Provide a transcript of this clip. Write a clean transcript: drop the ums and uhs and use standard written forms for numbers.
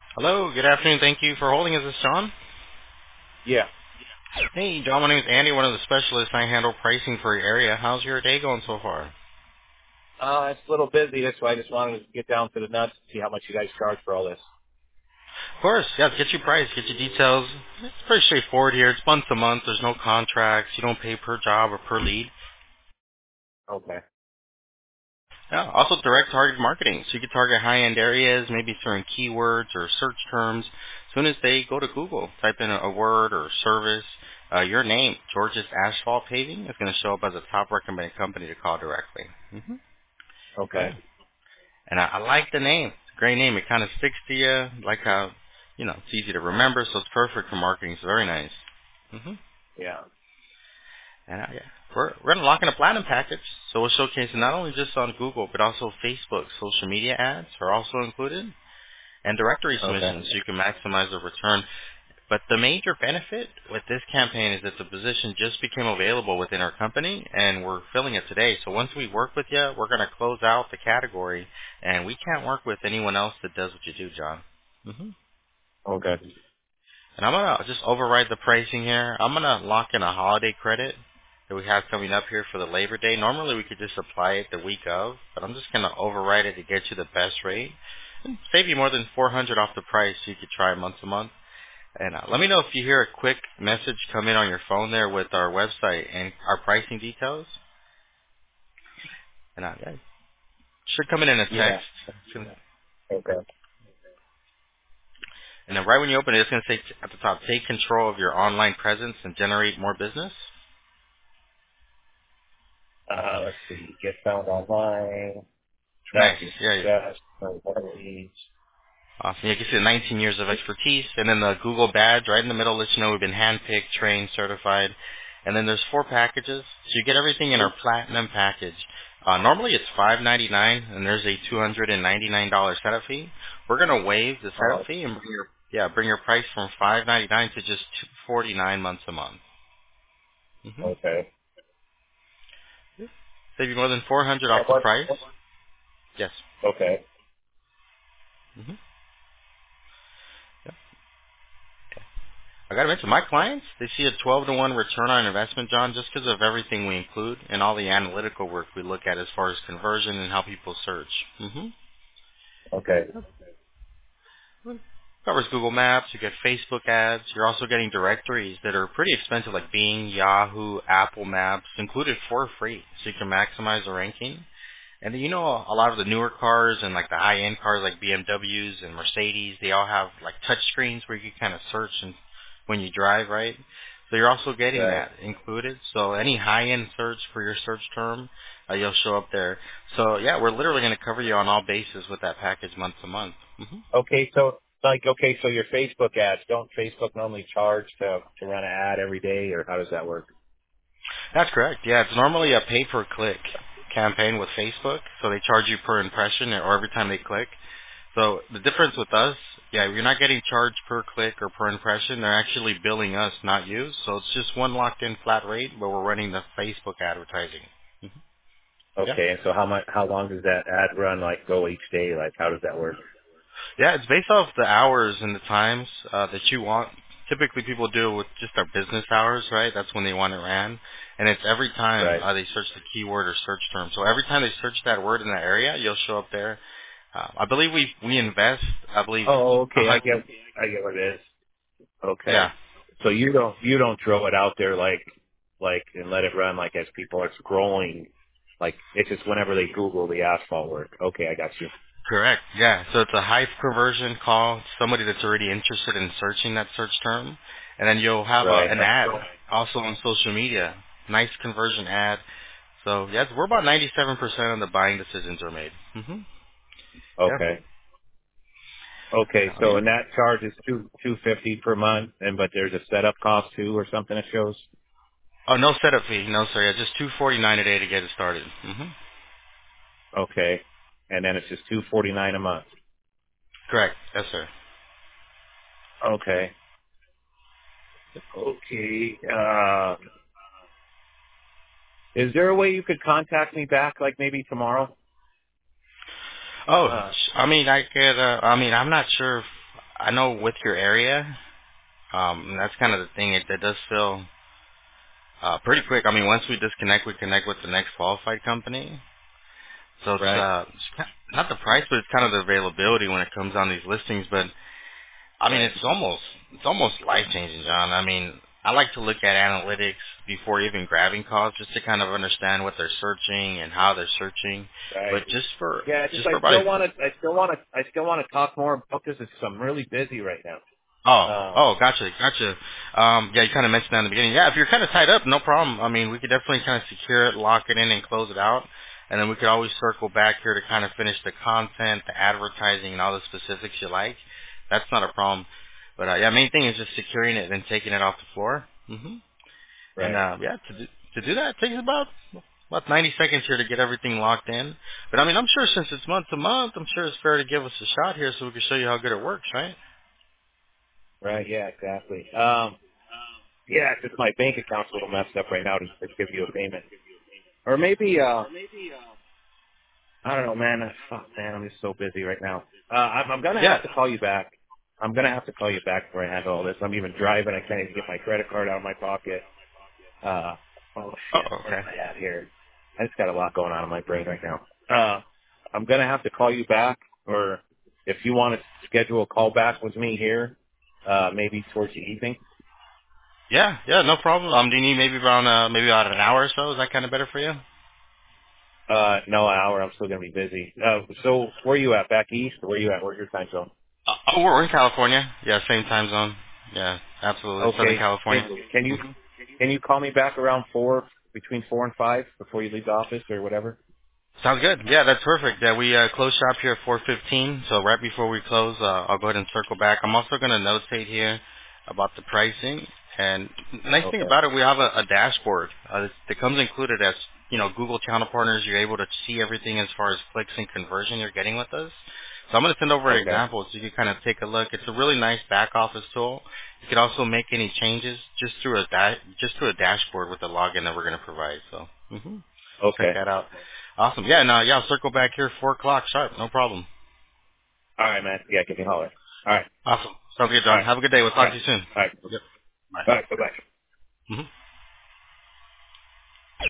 Hello, good afternoon. Thank you for holding. Is this John? Yeah. Hey, John, my name is Andy, one of the specialists. I handle pricing for your area. How's your day going so far? Of It's a little busy. That's why I just wanted to get down to the nuts and see how much you guys charge for all this. course, yeah, get your price, get your details. It's pretty straightforward here. It's month to month. There's no contracts. You don't pay per job or per lead. Okay. Yeah, also direct targeted marketing. So you can target high-end areas, maybe certain keywords or search terms. As soon as they go to Google, type in a word or service, your name, George's Asphalt Paving, is going to show up as a top recommended company to call directly. Okay. Yeah. And I like the name. It's a great name. It kind of sticks to you. Like how, it's easy to remember, so it's perfect for marketing. It's very nice. hmm Yeah. And yeah, we're going to lock in a platinum package, so we'll showcase it not only just on Google, but also Facebook. Social media ads are also included, and directory Okay. submissions, so you can maximize the return. But the major benefit with this campaign is that the position just became available within our company, and we're filling it today. So once we work with you, we're going to close out the category, and we can't work with anyone else that does what you do, John. Okay. And I'm going to just override the pricing here. I'm going to lock in a holiday credit that we have coming up here for the Labor Day. Normally we could just apply it the week of, but I'm just going to override it to get you the best rate and save you more than 400 off the price so you could try month to month. And let me know if you hear a quick message come in on your phone there with our website and our pricing details. And yeah, it should come in a Yeah. text. Okay. And then right when you open it, it's going to say at the top, take control of your online presence and generate more business. Let's see. Get found online. Nice. Tracking Yeah. success. More leads. Awesome. You can see the 19 years of expertise, and then the Google badge right in the middle lets you know we've been handpicked, trained, certified. And then there's 4 packages, so you get everything in our platinum package. Normally it's $599, and there's a $299 setup fee. We're gonna waive the setup Oh, fee and bring your price from $599 to just $249 months a month. okay. Save you more than 400 off And the what? price. Yes. Okay. hmm I gotta mention, my clients, they see a 12 to 1 return on investment, John, just because of everything we include and all the analytical work we look at as far as conversion and how people search. Okay. Covers Google Maps, you get Facebook ads, you're also getting directories that are pretty expensive like Bing, Yahoo, Apple Maps, included for free, so you can maximize the ranking. And then, a lot of the newer cars and like the high-end cars like BMWs and Mercedes, they all have like touch screens where you can kind of search and when you drive, right? So you're also getting Right. that included. So any high-end search for your search term, you'll show up there. So yeah, we're literally going to cover you on all bases with that package month to month. Okay. So your Facebook ads, don't Facebook normally charge to run an ad every day, or how does that work? That's correct. Yeah, it's normally a pay-per-click campaign with Facebook, so they charge you per impression or every time they click. So the difference with us, yeah, you're not getting charged per click or per impression. They're actually billing us, not you. So it's just one locked-in flat rate, but we're running the Facebook advertising. Yeah. Okay. And so how long does that ad run go each day? Like, how does that work? Yeah, it's based off the hours and the times that you want. Typically, people do it with just their business hours, right? That's when they want it ran. And it's every time Right. they search the keyword or search term. So every time they search that word in that area, you'll show up there. I believe we invest. I believe Oh, a okay. hundred. I get what it is. Okay. Yeah, So you don't throw it out there and let it run as people are scrolling. It's just whenever they Google the asphalt work. Okay, I got you. correct. Yeah, so it's a high conversion call. Somebody that's already interested in searching that search term, and then you'll have Right. an ad also on social media. Nice conversion ad. So yes, we're about 97% of the buying decisions are made. Yeah. Okay. Okay. Oh So yeah. and that charge is $250 per month, but there's a setup cost too, or something it shows. Oh, no setup fee. No, sir. Yeah, just 249 a day to get it started. Okay. And then it's just $249 a month. Correct. Yes, sir. Okay. Okay. Is there a way you could contact me back, maybe tomorrow? Oh, I mean, I could. I mean, I'm not sure. I know with your area, that's kind of the thing. It does feel pretty quick. I mean, once we connect with the next qualified company. So Right. not the price, but it's kind of the availability when it comes on these listings. But I mean, Right. it's almost life changing, John. I mean, I like to look at analytics before even grabbing calls, just to kind of understand what they're searching and how they're searching. Right. But just for Yeah, just just for about I still want to talk more about this because I'm really busy right now. gotcha. Yeah, you kind of mentioned that in the beginning. Yeah, if you're kind of tied up, no problem. I mean, we could definitely kind of secure it, lock it in, and close it out. And then we could always circle back here to kind of finish the content, the advertising, and all the specifics you like. That's not a problem. But yeah, main thing is just securing it and taking it off the floor. And Right. yeah, to do that it takes about 90 seconds here to get everything locked in. But I mean, I'm sure since it's month to month, I'm sure it's fair to give us a shot here so we can show you how good it works, right? Right. Yeah. Exactly. Yeah, it's just my bank account's a little messed up right now to give you a payment, or maybe I don't know, man. Fuck, man, I'm just so busy right now. I'm gonna Yeah. have to call you back. I'm gonna have to call you back before I handle all this. I'm even driving. I can't even get my credit card out of my pocket. Uh, oh Oh, shit, what am okay. I at here? I just got a lot going on in my brain right now. I'm gonna have to call you back, or if you want to schedule a call back with me here, maybe towards the evening. Yeah, no problem. Do you need maybe about an hour or so? Is that kind of better for you? No, an hour. I'm still gonna be busy. So where you at? Back east? Or where you at? Where's your time zone? We're in California. Yeah, same time zone. Yeah, absolutely. Southern Okay. California. Can you call me back around between 4 and 5 before you leave the office or whatever? Sounds good. Yeah, that's perfect. Yeah, we close shop here at 4:15. So right before we close, I'll go ahead and circle back. I'm also going to notate here about the pricing. And nice thing Okay. about it, we have a dashboard that comes included as Google Channel Partners. You're able to see everything as far as clicks and conversion you're getting with us. So I'm going to send over an Okay. example so you can kind of take a look. It's a really nice back office tool. You can also make any changes just through a dashboard with the login that we're going to provide. So check Okay. that out. Awesome. Yeah, no, yeah, I'll circle back here 4 o'clock sharp. No problem. All right, man. Yeah, give me a holler. All right. Awesome. Sounds good, All John. right. Have a good day. We'll All talk to right. you soon. All right. Yep. Bye. All right. Bye-bye.